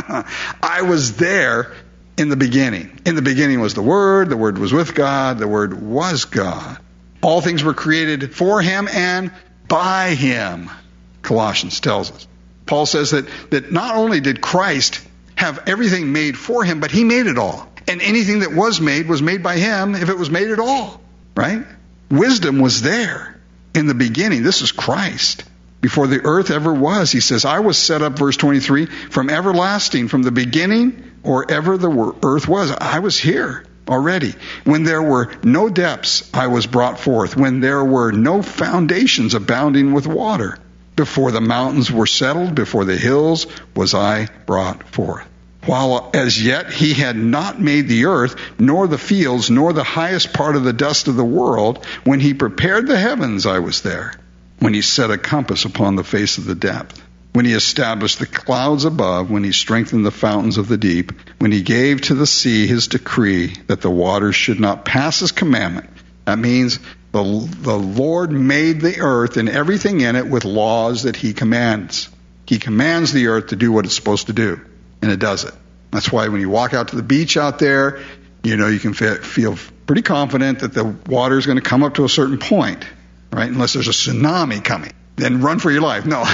Speaker 1: I was there in the beginning. In the beginning was the Word. The Word was with God. The Word was God. All things were created for him and by him. Colossians tells us. Paul says that, that not only did Christ have everything made for him, but he made it all. And anything that was made was made by him if it was made at all, right? Wisdom was there in the beginning. This is Christ. Before the earth ever was, he says, I was set up, verse twenty-three, from everlasting, from the beginning or ever the earth was. I was here already. When there were no depths, I was brought forth. When there were no foundations abounding with water. Before the mountains were settled, before the hills was I brought forth. While as yet he had not made the earth, nor the fields, nor the highest part of the dust of the world, when he prepared the heavens, I was there. When he set a compass upon the face of the depth. When he established the clouds above, when he strengthened the fountains of the deep, when he gave to the sea his decree that the waters should not pass his commandment. That means the, the Lord made the earth and everything in it with laws that he commands. He commands the earth to do what it's supposed to do, and it does it. That's why when you walk out to the beach out there, you know, you can feel pretty confident that the water is going to come up to a certain point, right? Unless there's a tsunami coming. Then run for your life. No.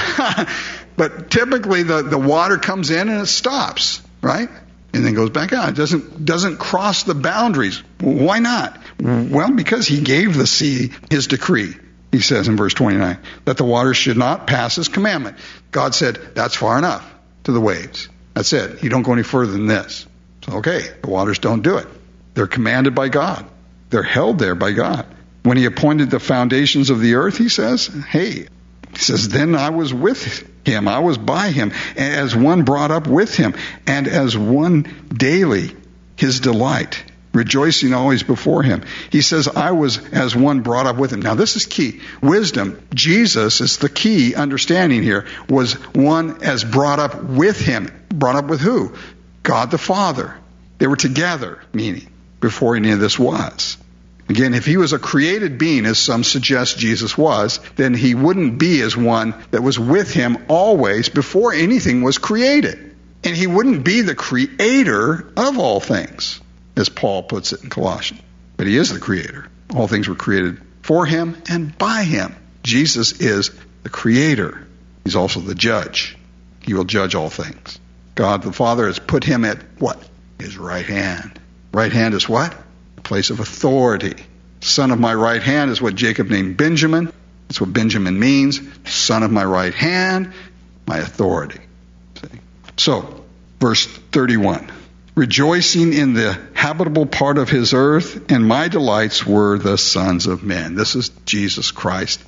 Speaker 1: But typically the, the water comes in and it stops, right? And then goes back out. It doesn't, doesn't cross the boundaries. Why not? Well, because he gave the sea his decree, he says in verse twenty-nine, that the waters should not pass his commandment. God said, that's far enough to the waves. That's it. You don't go any further than this. So, okay, the waters don't do it. They're commanded by God. They're held there by God. When he appointed the foundations of the earth, he says, hey, he says, then I was with him. I was by him as one brought up with him and as one daily his delight, rejoicing always before him. He says, I was as one brought up with him. Now this is key. Wisdom, Jesus is the key understanding here, was one as brought up with him. Brought up with who? God the Father. They were together, meaning, before any of this was. Again, if he was a created being, as some suggest Jesus was, then he wouldn't be as one that was with him always before anything was created. And he wouldn't be the creator of all things, as Paul puts it in Colossians. But he is the creator. All things were created for him and by him. Jesus is the creator. He's also the judge. He will judge all things. God the Father has put him at what? His right hand. Right hand is what? Place of authority. Son of my right hand is what Jacob named Benjamin. That's what Benjamin means. Son of my right hand, my authority. See? So, verse thirty-one. Rejoicing in the habitable part of his earth, and my delights were the sons of men. This is Jesus Christ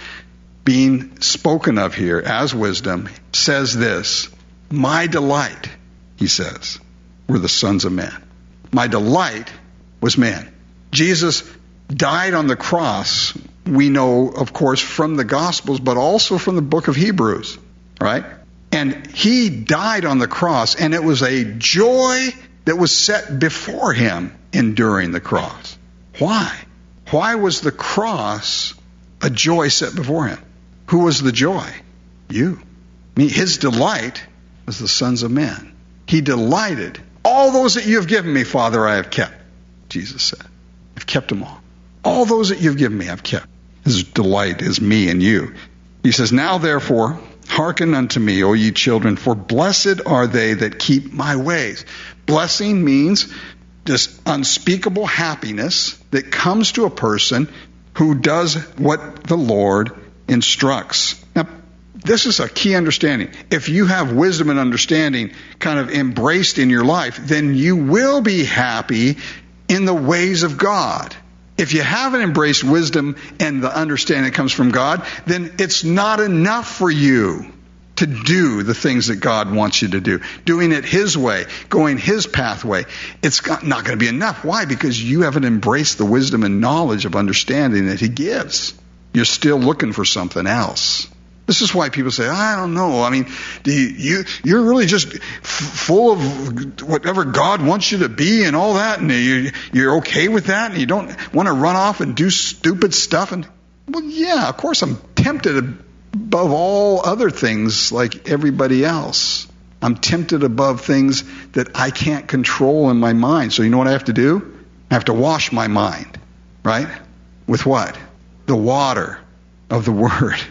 Speaker 1: being spoken of here as wisdom. Says this, my delight, he says, were the sons of men. My delight was man. Jesus died on the cross, we know, of course, from the Gospels, but also from the book of Hebrews, right? And he died on the cross, and it was a joy that was set before him enduring the cross. Why? Why was the cross a joy set before him? Who was the joy? You. I mean, his delight was the sons of men. He delighted. All those that you have given me, Father, I have kept, Jesus said. I've kept them all. All those that you've given me, I've kept. His delight is me and you. He says, now therefore, hearken unto me, O ye children, for blessed are they that keep my ways. Blessing means this unspeakable happiness that comes to a person who does what the Lord instructs. Now, this is a key understanding. If you have wisdom and understanding kind of embraced in your life, then you will be happy in the ways of God. If you haven't embraced wisdom and the understanding that comes from God, then it's not enough for you to do the things that God wants you to do. Doing it his way, going his pathway. It's not going to be enough. Why? Because you haven't embraced the wisdom and knowledge of understanding that he gives. You're still looking for something else. This is why people say, I don't know. I mean, do you, you, you're really just f- full of whatever God wants you to be and all that, and you, you're okay with that, and you don't want to run off and do stupid stuff. And well, yeah, of course I'm tempted above all other things like everybody else. I'm tempted above things that I can't control in my mind. So you know what I have to do? I have to wash my mind, right? With what? The water of the Word.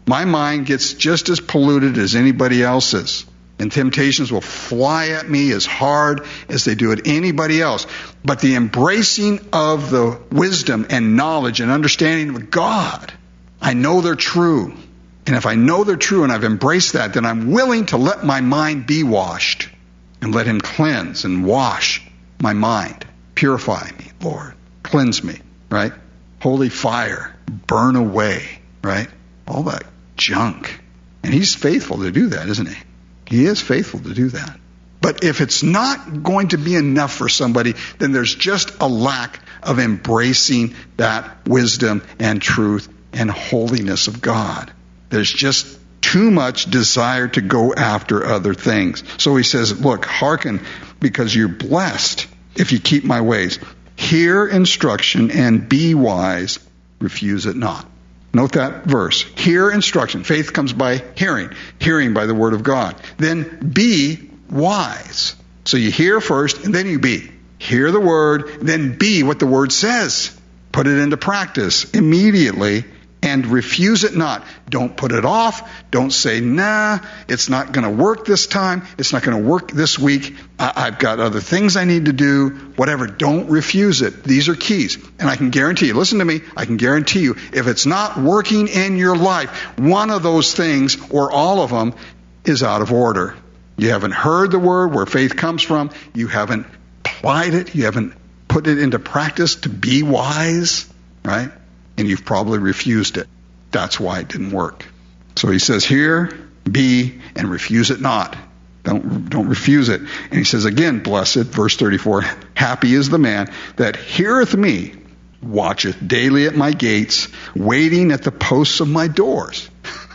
Speaker 1: My mind gets just as polluted as anybody else's. And temptations will fly at me as hard as they do at anybody else. But the embracing of the wisdom and knowledge and understanding of God, I know they're true. And if I know they're true and I've embraced that, then I'm willing to let my mind be washed and let Him cleanse and wash my mind. Purify me, Lord. Cleanse me, right? Holy fire. Burn away, right? All that junk. And He's faithful to do that, isn't He? He is faithful to do that. But if it's not going to be enough for somebody, then there's just a lack of embracing that wisdom and truth and holiness of God. There's just too much desire to go after other things. So He says, look, hearken, because you're blessed if you keep my ways. Hear instruction and be wise, refuse it not. Note that verse. Hear instruction. Faith comes by hearing. Hearing by the word of God. Then be wise. So you hear first and then you be. Hear the word, then be what the word says. Put it into practice immediately and refuse it not. Don't put it off. Don't say, nah, it's not going to work this time. It's not going to work this week. I- I've got other things I need to do. Whatever. Don't refuse it. These are keys. And I can guarantee you, listen to me, I can guarantee you, if it's not working in your life, one of those things or all of them is out of order. You haven't heard the word where faith comes from. You haven't applied it. You haven't put it into practice to be wise, right? And you've probably refused it. That's why it didn't work. So He says, hear, be, and refuse it not. Don't, don't refuse it. And He says again, blessed, verse thirty-four, happy is the man that heareth me, watcheth daily at my gates, waiting at the posts of my doors.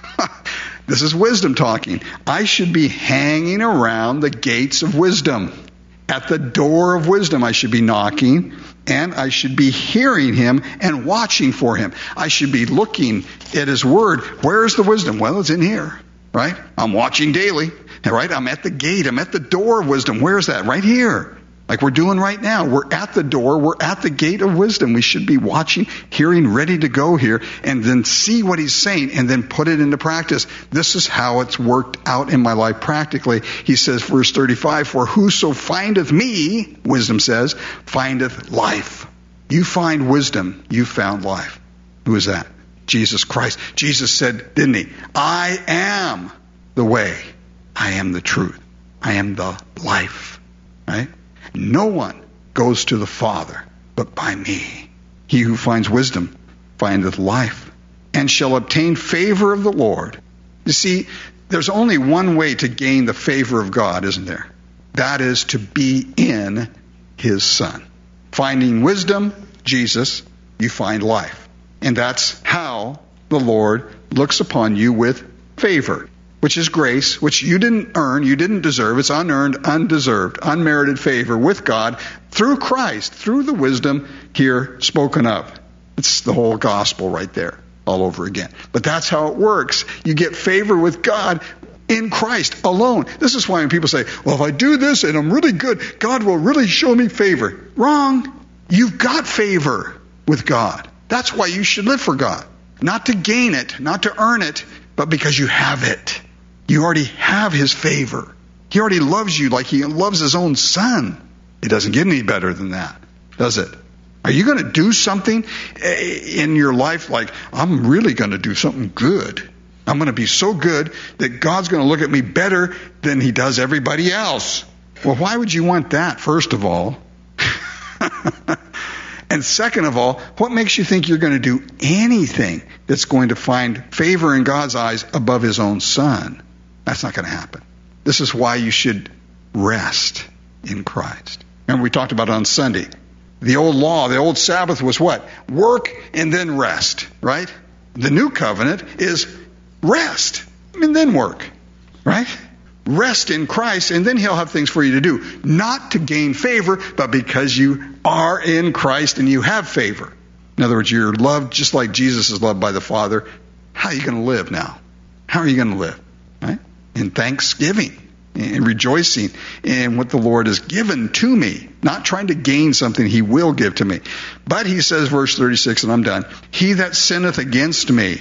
Speaker 1: This is wisdom talking. I should be hanging around the gates of wisdom. At the door of wisdom I should be knocking, and I should be hearing Him and watching for Him. I should be looking at His word. Where is the wisdom? Well, it's in here, right? I'm watching daily, right? I'm at the gate. I'm at the door of wisdom. Where is that? Right here. Like we're doing right now. We're at the door. We're at the gate of wisdom. We should be watching, hearing, ready to go here, and then see what He's saying and then put it into practice. This is how it's worked out in my life practically. He says, verse thirty-five, for whoso findeth me, wisdom says, findeth life. You find wisdom, you found life. Who is that? Jesus Christ. Jesus said, didn't He? I am the way. I am the truth. I am the life. Right? No one goes to the Father but by me. He who finds wisdom findeth life, and shall obtain favor of the Lord. You see, there's only one way to gain the favor of God, isn't there? That is to be in His Son. Finding wisdom, Jesus, you find life. And that's how the Lord looks upon you with favor, which is grace, which you didn't earn, you didn't deserve. It's unearned, undeserved, unmerited favor with God through Christ, through the wisdom here spoken of. It's the whole gospel right there, all over again. But that's how it works. You get favor with God in Christ alone. This is why when people say, well, if I do this and I'm really good, God will really show me favor. Wrong. You've got favor with God. That's why you should live for God. Not to gain it, not to earn it, but because you have it. You already have His favor. He already loves you like He loves His own Son. It doesn't get any better than that, does it? Are you going to do something in your life like, I'm really going to do something good? I'm going to be so good that God's going to look at me better than He does everybody else. Well, why would you want that, first of all? And second of all, what makes you think you're going to do anything that's going to find favor in God's eyes above His own Son? That's not going to happen. This is why you should rest in Christ. Remember, we talked about it on Sunday. The old law, the old Sabbath was what? Work and then rest, right? The new covenant is rest and then work, right? Rest in Christ, and then He'll have things for you to do. Not to gain favor, but because you are in Christ and you have favor. In other words, you're loved just like Jesus is loved by the Father. How are you going to live now? How are you going to live? Right? In thanksgiving and rejoicing in what the Lord has given to me. Not trying to gain something He will give to me. But He says, verse thirty-six, and I'm done, He that sinneth against me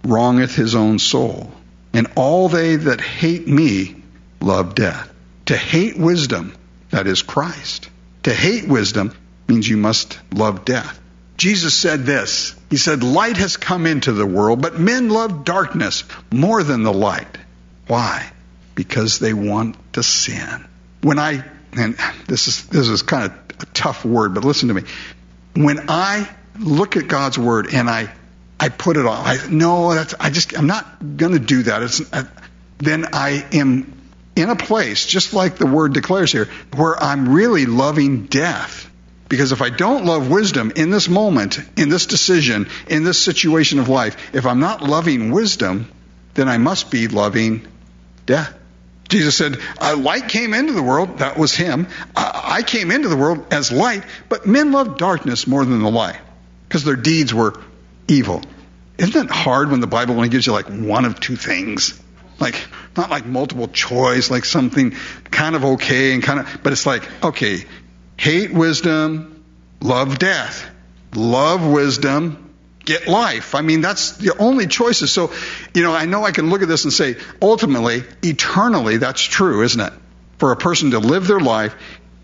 Speaker 1: wrongeth his own soul. And all they that hate me love death. To hate wisdom, that is Christ. To hate wisdom means you must love death. Jesus said this. He said, light has come into the world, but men love darkness more than the light. Why? Because they want to sin. When I, and this is, this is kind of a tough word, but listen to me. When I look at God's word and I, I put it on, I, no, that's, I just, I'm not going to do that. It's, uh, then I am in a place, just like the word declares here, where I'm really loving death. Because if I don't love wisdom in this moment, in this decision, in this situation of life, if I'm not loving wisdom, then I must be loving death. Jesus said, uh, light came into the world. That was him. Uh, I came into the world as light, but men loved darkness more than the light because their deeds were evil. Isn't it hard when the Bible only gives you like one of two things? Like, not like multiple choice, like something kind of okay and kind of, but it's like, okay, hate wisdom, love death. Love wisdom, get life. I mean, that's the only choices. So, you know, I know I can look at this and say, ultimately, eternally, that's true, isn't it? For a person to live their life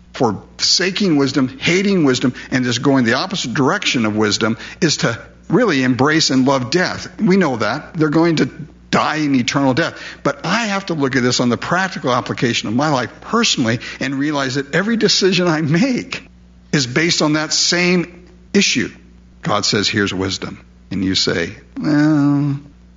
Speaker 1: forsaking wisdom, hating wisdom, and just going the opposite direction of wisdom is to really embrace and love death. We know that. They're going to die in eternal death. But I have to look at this on the practical application of my life personally and realize that every decision I make is based on that same issue. God says, here's wisdom. And you say, well,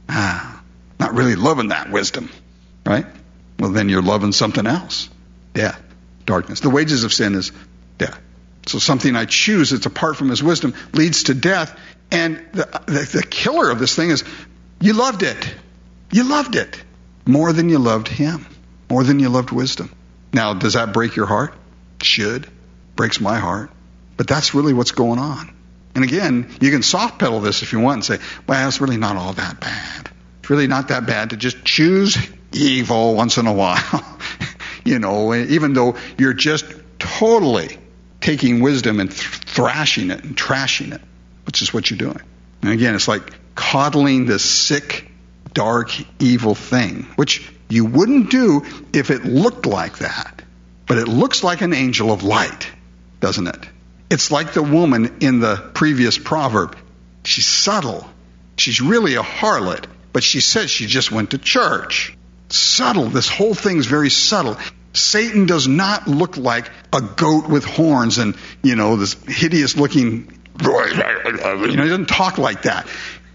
Speaker 1: ah, not really loving that wisdom, right? Well, then you're loving something else. Death, darkness. The wages of sin is death. So something I choose that's apart from his wisdom leads to death. And the, the, the killer of this thing is you loved it. You loved it more than you loved him, more than you loved wisdom. Now, does that break your heart? Should. Breaks my heart. But that's really what's going on. And again, you can soft pedal this if you want and say, well, it's really not all that bad. It's really not that bad to just choose evil once in a while. You know, even though you're just totally taking wisdom and th- thrashing it and trashing it, which is what you're doing. And again, it's like coddling this sick, dark, evil thing, which you wouldn't do if it looked like that. But it looks like an angel of light, doesn't it? It's like the woman in the previous proverb. She's subtle. She's really a harlot, but she says she just went to church. Subtle. This whole thing's very subtle. Satan does not look like a goat with horns and, you know, this hideous looking, you know, he doesn't talk like that.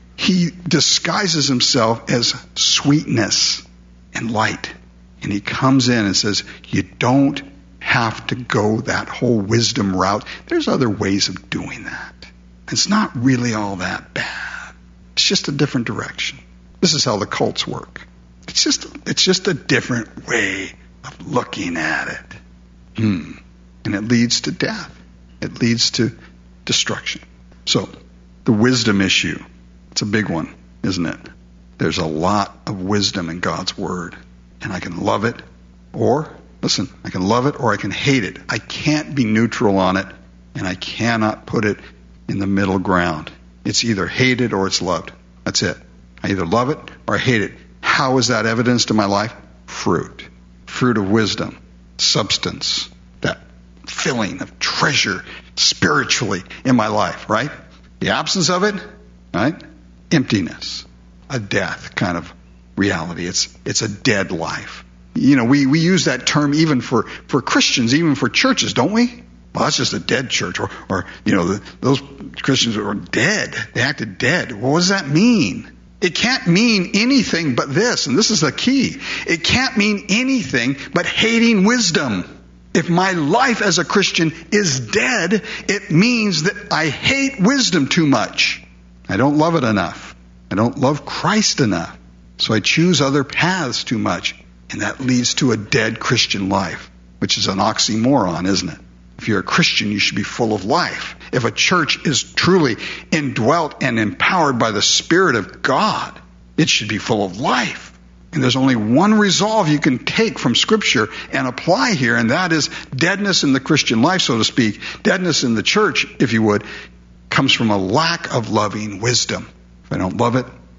Speaker 1: He disguises himself as sweetness and light. And he comes in and says, you don't have to go that whole wisdom route. There's other ways of doing that. It's not really all that bad. It's just a different direction. This is how the cults work. It's just, it's just a different way of looking at it. Hmm. And it leads to death. It leads to destruction. So, the wisdom issue. It's a big one, isn't it? There's a lot of wisdom in God's Word. And I can love it, or, listen, I can love it or I can hate it. I can't be neutral on it, and I cannot put it in the middle ground. It's either hated or it's loved. That's it. I either love it or I hate it. How is that evidenced in my life? Fruit. Fruit of wisdom. Substance. That filling of treasure spiritually in my life, right? The absence of it, right? Emptiness. A death kind of reality. It's it's a dead life. You know, we, we use that term even for, for Christians, even for churches, don't we? Well, that's just a dead church. Or, or you know, the, those Christians are dead. They acted dead. Well, what does that mean? It can't mean anything but this, and this is the key. It can't mean anything but hating wisdom. If my life as a Christian is dead, it means that I hate wisdom too much. I don't love it enough. I don't love Christ enough. So I choose other paths too much, and that leads to a dead Christian life, which is an oxymoron, isn't it? If you're a Christian, you should be full of life. If a church is truly indwelt and empowered by the Spirit of God, it should be full of life. And there's only one resolve you can take from Scripture and apply here, and that is deadness in the Christian life, so to speak. Deadness in the church, if you would, comes from a lack of loving wisdom. If I don't love it,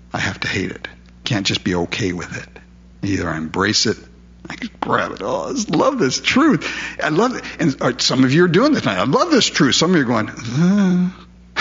Speaker 1: I have to hate it. Can't just be okay with it. Either I embrace it, I just grab it. Oh, I just love this truth. I love it. And uh, some of you are doing this. I love this truth. Some of you are going, uh,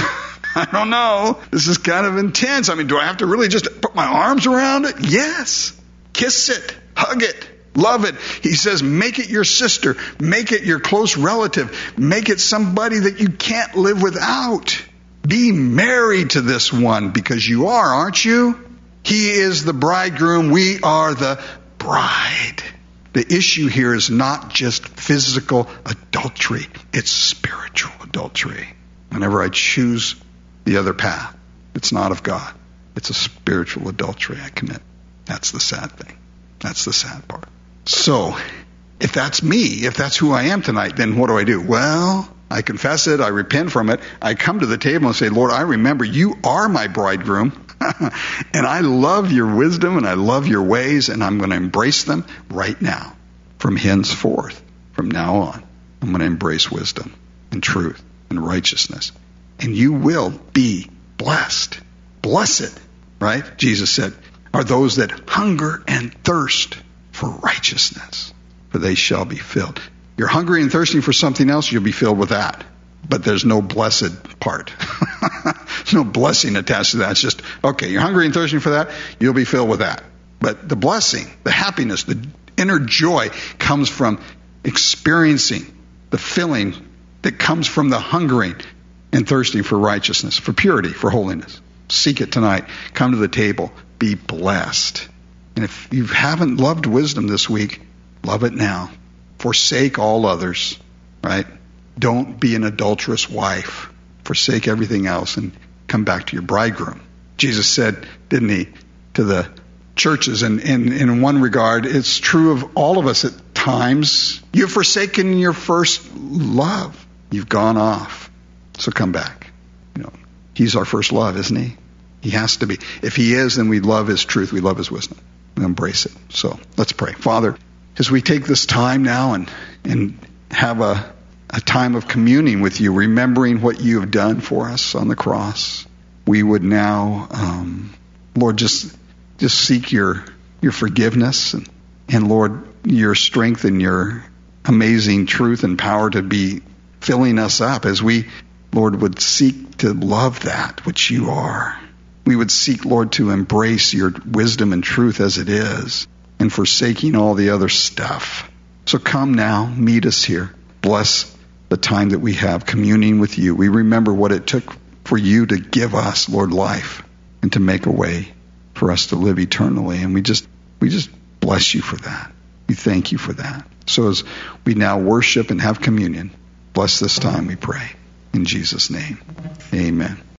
Speaker 1: I don't know. This is kind of intense. I mean, do I have to really just put my arms around it? Yes. Kiss it. Hug it. Love it. He says, make it your sister. Make it your close relative. Make it somebody that you can't live without. Be married to this one because you are, aren't you? He is the bridegroom. We are the bride. The issue here is not just physical adultery. It's spiritual adultery. Whenever I choose the other path, it's not of God. It's a spiritual adultery I commit. That's the sad thing. That's the sad part. So, if that's me, if that's who I am tonight, then what do I do? Well, I confess it. I repent from it. I come to the table and say, Lord, I remember you are my bridegroom. And I love your wisdom and I love your ways, and I'm going to embrace them right now. From henceforth, from now on, I'm going to embrace wisdom and truth and righteousness. And you will be blessed. Blessed, right? Jesus said, are those that hunger and thirst for righteousness, for they shall be filled. You're hungry and thirsting for something else, you'll be filled with that. But there's no blessed part. There's no blessing attached to that. It's just, okay, you're hungry and thirsting for that, you'll be filled with that. But the blessing, the happiness, the inner joy comes from experiencing the filling that comes from the hungering and thirsting for righteousness, for purity, for holiness. Seek it tonight. Come to the table. Be blessed. And if you haven't loved wisdom this week, love it now. Forsake all others, right? Don't be an adulterous wife. Forsake everything else and come back to your bridegroom. Jesus said, didn't he, to the churches, and, and, and in one regard, it's true of all of us at times. You've forsaken your first love. You've gone off. So come back. You know, he's our first love, isn't he? He has to be. If he is, then we love his truth. We love his wisdom. We embrace it. So let's pray. Father, as we take this time now and, and have a, a time of communing with you, remembering what you have done for us on the cross, we would now, um, Lord, just just seek your your forgiveness and, and, Lord, your strength and your amazing truth and power to be filling us up as we, Lord, would seek to love that which you are. We would seek, Lord, to embrace your wisdom and truth as it is and forsaking all the other stuff. So come now, meet us here. Bless the time that we have communing with you. We remember what it took for you to give us, Lord, life and to make a way for us to live eternally. And we just, we just bless you for that. We thank you for that. So as we now worship and have communion, bless this time, we pray. In Jesus' name, amen.